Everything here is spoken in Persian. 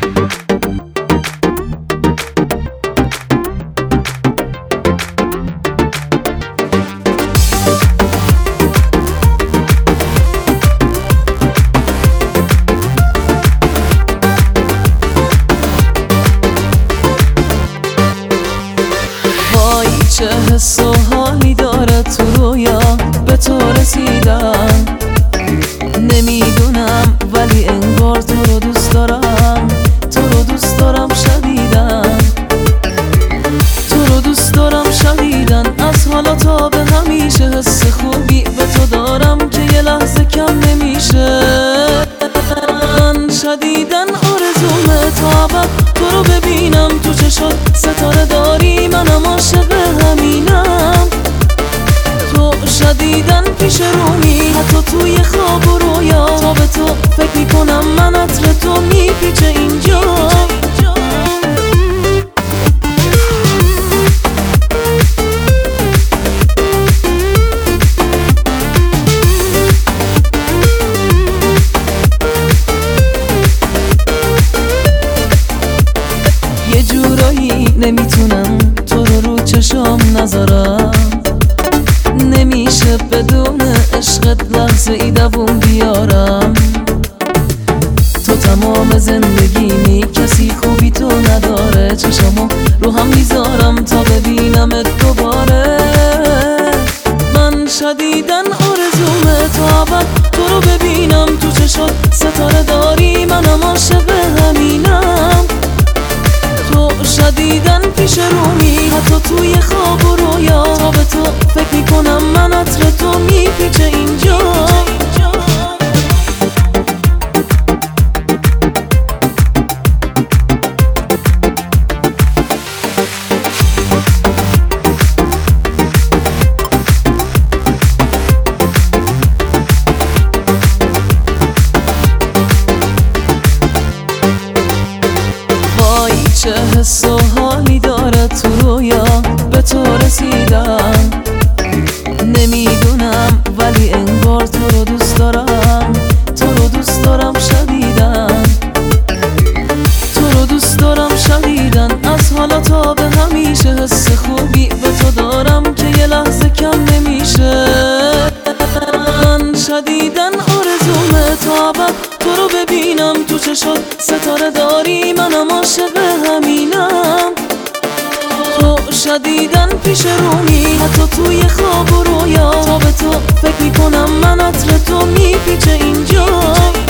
چه حس و حالی داره تو رویا به تو رسیدم، نمیدونم ولی انگار تو رو دوست دارم، تو رو دوست دارم شدیدن، تو رو دوست دارم شدیدن. از حالا تا به همیشه حس خوبی به تو دارم که یه لحظه کم نمیشه. من شدیدن آرزومه تا ابد تو رو ببینم تو چشات ستاره داری، منم عاشق همینم. تو شدیدن پیش رومی حتی توی خواب و رویا، تا به تو فکر میکنم من عطر تو میپیچه اینجا. یه جورایی نمیتونم تو رو چشام نذارم، نمیشه بدون عشقت لحظه ای دووم بیارم. تو تمام زندگیمی، کسی خوبی تو نداره، چشامو رو هم میذارم تا ببینمت دوباره. من شدیدن آرزومه تا ابد تو رو ببینم تو چشات ستاره داری، منم عاشق همینم. تو شدیدن پیش رومی حتی توی خواب و رویا، تا به تو فکر میکنم من عطر تو میپیچه اینجا. چه حس و حالی داره تو رویا به تو رسیدم، نمیدونم ولی انگار تو رو دوست دارم، تو رو دوست دارم شدیدن، تو رو دوست دارم شدیدن. از حالا تا به همیشه حس خوبی به تو دارم که یه لحظه کم نمیشه. من شدیدن آرزومه تا ابد تو رو ببینم تو چشات ستاره داری، منم عاشق همینم. تو شدیدن پیش رومی حتی توی خواب و رویا، تا به تو فکر میکنم من عطر تو میپیچه اینجا.